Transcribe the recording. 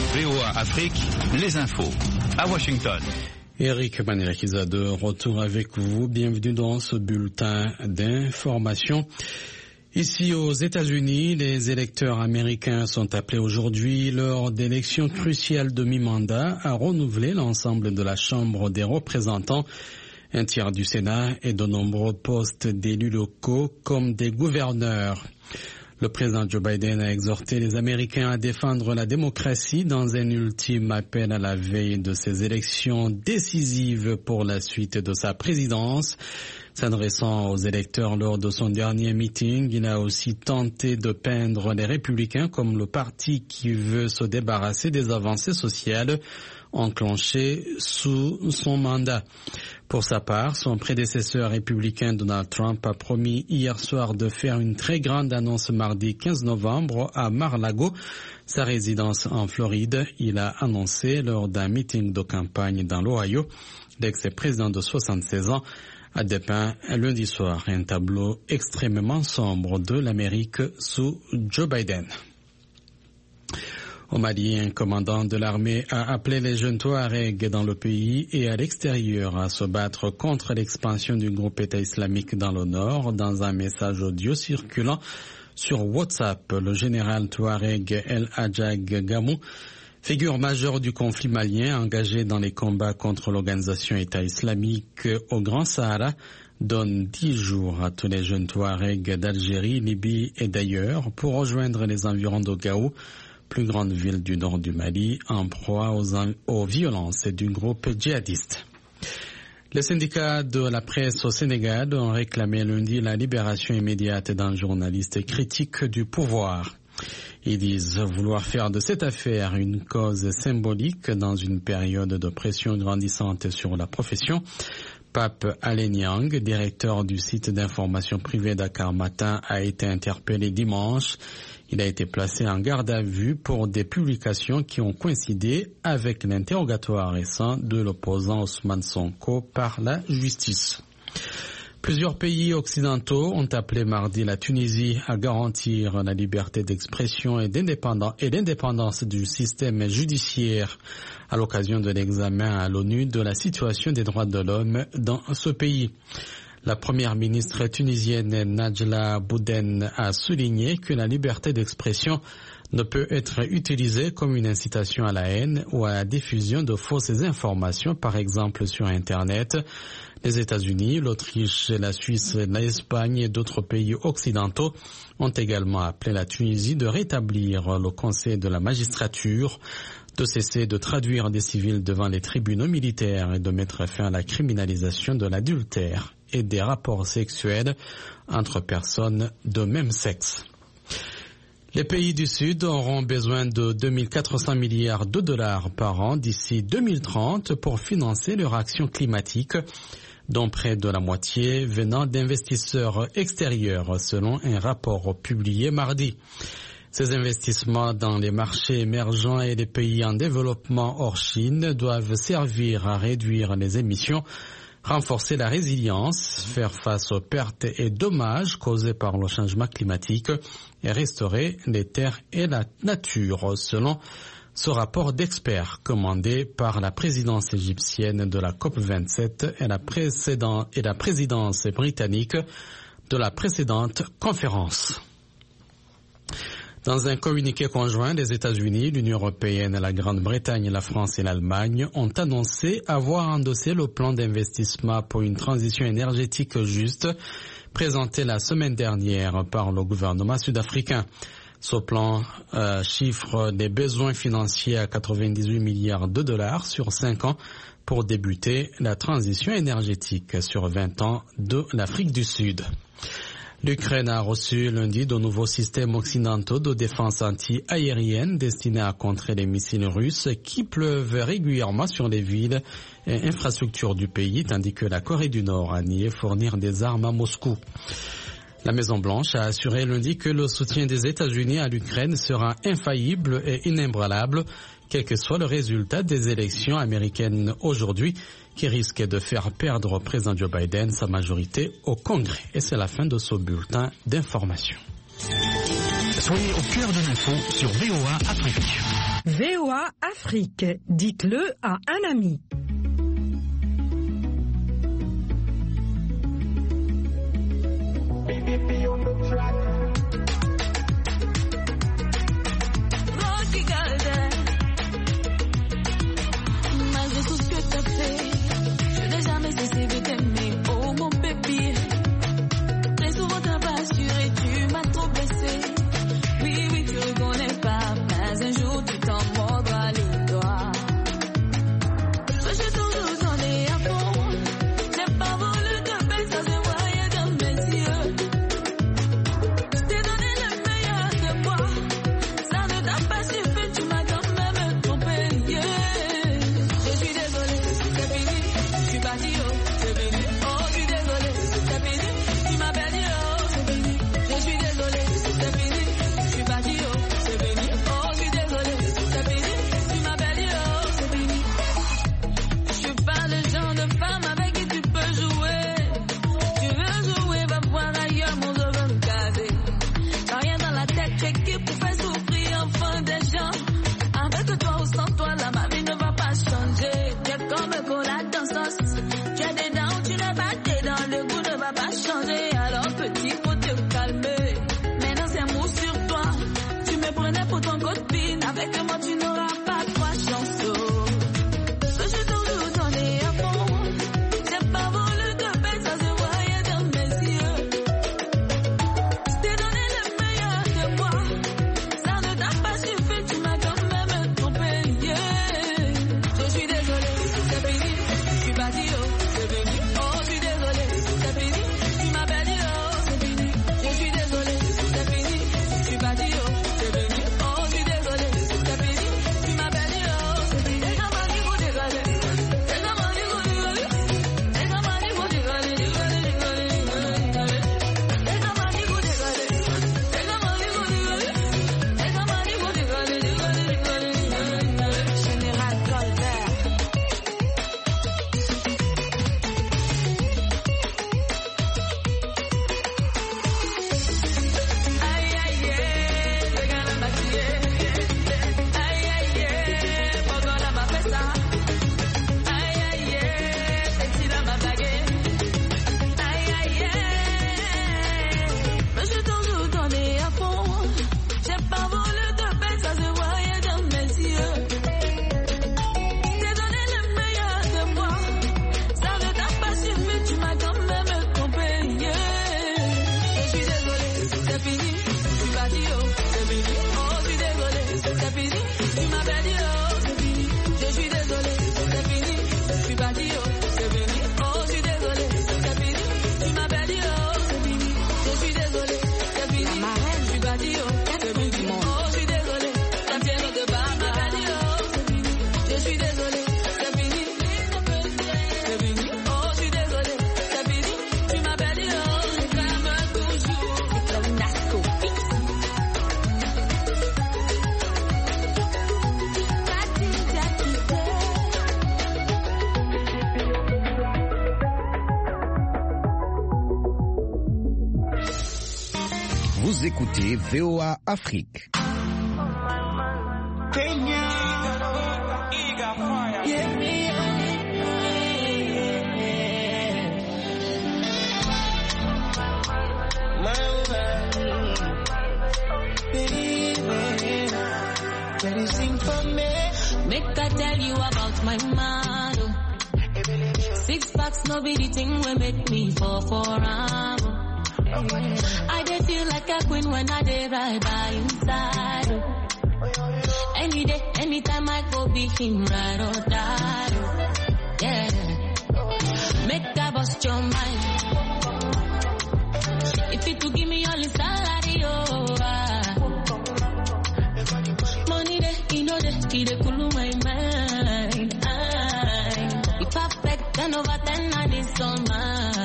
VOA Afrique, les infos. À Washington. Eric Maniakiza de retour avec vous. Bienvenue dans ce bulletin d'information. Ici aux États-Unis, les électeurs américains sont appelés aujourd'hui lors d'élections cruciales de mi-mandat à renouveler l'ensemble de la Chambre des représentants, un tiers du Sénat et de nombreux postes d'élus locaux comme des gouverneurs. Le président Joe Biden a exhorté les Américains à défendre la démocratie dans un ultime appel à la veille de ces élections décisives pour la suite de sa présidence. S'adressant aux électeurs lors de son dernier meeting, il a aussi tenté de peindre les Républicains comme le parti qui veut se débarrasser des avancées sociales enclenchées sous son mandat. Pour sa part, son prédécesseur républicain Donald Trump a promis hier soir de faire une très grande annonce mardi 15 novembre à Mar-a-Lago, sa résidence en Floride. Il a annoncé lors d'un meeting de campagne dans l'Ohio. L'ex-président de 76 ans a dépeint lundi soir un tableau extrêmement sombre de l'Amérique sous Joe Biden. Au Mali, un commandant de l'armée a appelé les jeunes Touaregs dans le pays et à l'extérieur à se battre contre l'expansion du groupe État islamique dans le nord. Dans un message audio circulant sur WhatsApp, le général Touareg El Hadjag Gamou, figure majeure du conflit malien engagé dans les combats contre l'organisation État islamique au Grand Sahara, donne 10 jours à tous les jeunes Touaregs d'Algérie, Libye et d'ailleurs pour rejoindre les environs de Gao, plus grande ville du nord du Mali, en proie aux violences du groupe djihadiste. Les syndicats de la presse au Sénégal ont réclamé lundi la libération immédiate d'un journaliste critique du pouvoir. Ils disent vouloir faire de cette affaire une cause symbolique dans une période de pression grandissante sur la profession. Pape Alain Yang, directeur du site d'information privée Dakar Matin, a été interpellé dimanche. Il a été placé en garde à vue pour des publications qui ont coïncidé avec l'interrogatoire récent de l'opposant Ousmane Sonko par la justice. Plusieurs pays occidentaux ont appelé mardi la Tunisie à garantir la liberté d'expression et l'indépendance du système judiciaire à l'occasion de l'examen à l'ONU de la situation des droits de l'homme dans ce pays. La première ministre tunisienne Najla Bouden a souligné que la liberté d'expression ne peut être utilisée comme une incitation à la haine ou à la diffusion de fausses informations, par exemple sur Internet. Les États-Unis, l'Autriche, la Suisse, l'Espagne et d'autres pays occidentaux ont également appelé la Tunisie de rétablir le conseil de la magistrature, de cesser de traduire des civils devant les tribunaux militaires et de mettre fin à la criminalisation de l'adultère et des rapports sexuels entre personnes de même sexe. Les pays du Sud auront besoin de 2400 milliards de dollars par an d'ici 2030 pour financer leur action climatique, dont près de la moitié venant d'investisseurs extérieurs, selon un rapport publié mardi. Ces investissements dans les marchés émergents et les pays en développement hors Chine doivent servir à réduire les émissions, renforcer la résilience, faire face aux pertes et dommages causés par le changement climatique et restaurer les terres et la nature, selon ce rapport d'experts commandé par la présidence égyptienne de la COP27 et la présidence britannique de la précédente conférence. Dans un communiqué conjoint, les États-Unis, l'Union européenne, la Grande-Bretagne, la France et l'Allemagne ont annoncé avoir endossé le plan d'investissement pour une transition énergétique juste présenté la semaine dernière par le gouvernement sud-africain. Ce plan chiffre des besoins financiers à 98 milliards de dollars sur 5 ans pour débuter la transition énergétique sur 20 ans de l'Afrique du Sud. L'Ukraine a reçu lundi de nouveaux systèmes occidentaux de défense anti-aérienne destinés à contrer les missiles russes qui pleuvent régulièrement sur les villes et infrastructures du pays, tandis que la Corée du Nord a nié fournir des armes à Moscou. La Maison-Blanche a assuré lundi que le soutien des États-Unis à l'Ukraine sera infaillible et inébranlable, quel que soit le résultat des élections américaines aujourd'hui, qui risque de faire perdre au président Joe Biden sa majorité au Congrès. Et c'est la fin de ce bulletin d'information. Soyez au cœur de l'info sur VOA Afrique. VOA Afrique, dites-le à un ami. Malgré tout ce que t'as fait, je n'ai jamais cessé de t'aimer, oh mon bébé. Très souvent t'as pas assuré, tu m'as trop blessé. Oui, tu reconnais pas, mais un jour tu t'en mordras les doigts. Je suis toujours donné à fond, j'ai pas voulu te baisser, ça se voyait dans mes yeux. Je t'ai donné le meilleur de moi, ça ne t'a pas suffi, tu m'as quand même trompé, yeah. Je suis désolée, c'est fini, je suis parti, oh, c'est fini. Oh, je suis désolée, c'est fini, tu m'as perdu, oh, c'est fini. Je suis désolée, c'est fini, je suis parti, oh, c'est fini. Oh, je suis désolée, c'est fini, tu m'as perdu, oh, c'est fini. Je suis pas le genre de femme avec qui tu peux jouer. Tu veux jouer, va voir ailleurs, mon dos va me caser. T'as rien dans la tête, t'es qui pour faire souffrir enfin des gens. Avec toi ou sans toi, là, ma vie ne va pas changer. Tu es comme un cola dans sauce. Tu as des dents, tu n'as pas tes dents, le goût ne va pas changer. Alors petit, faut te calmer. Maintenant c'est mou sur toi. Tu me prenais pour ton copine. Avec moi, tu n'auras pas trois chances. Je suis toujours donné à fond. J'ai pas voulu te baisser, ça se voyait dans mes yeux. Je t'ai donné le meilleur de moi. Ça ne t'a pas suffi, tu m'as quand même trompé, yeah. Je suis désolée, c'est fini, je suis parti, oh, c'est fini. Oh, je suis désolée, c'est fini, tu m'as perdu, oh, c'est fini. Je suis désolée, c'est fini, je suis parti, oh, c'est fini. Oh, je suis désolée, c'est fini, tu m'as perdu, oh, c'est fini. Et comment il faut dégager? Et comment il faut dégager? Et comment il faut dégager? Et comment il faut dégager? Et comment il faut dégager? Et comment il faut dégager? Général Colbert. Aïe aïe le gars m'a tué. Aïe aïe pourquoi on m'a fait ça? Aïe aïe petit là m'a blagué. Aïe aïe je suis toujours donné à fond. J'ai pas voulu te baisser, ça se voyait dans mes yeux. T'ai donné le meilleur de moi, ça ne t'a pas suffi, tu m'as quand même trompé, yeah. Je suis désolée, c'est fini, je suis parti, oh, c'est fini. Oh, je suis désolée, c'est fini, tu m'as perdu, oh, c'est fini. Je suis désolée, c'est fini, je suis parti, oh, c'est fini. Oh, je suis désolée, c'est fini, tu m'as perdu, oh, c'est fini. Je suis désolée, c'est fini, je suis parti, oh, c'est fini. Oh, je suis désolée, ça tient de bas, m'a perdu, oh, c'est fini. Je suis désolée, c'est fini, c'est fini. Oh, je suis désolée, c'est fini, tu m'as perdu, oh, c'est comme toujours. C'est comme Nasco. Vous écoutez VOA Afrique. Make I tell you about my man. 6 packs, no be the thing will make me fall for him. I dey feel like a queen when I dey ride by inside. Any day, anytime I go be him, ride or die. Yeah, make I bust your mind. If it to give me all his salary, oh. Money dey, he know dey, he dey cool my mind. If I perfect 10 over 10, I need some mind.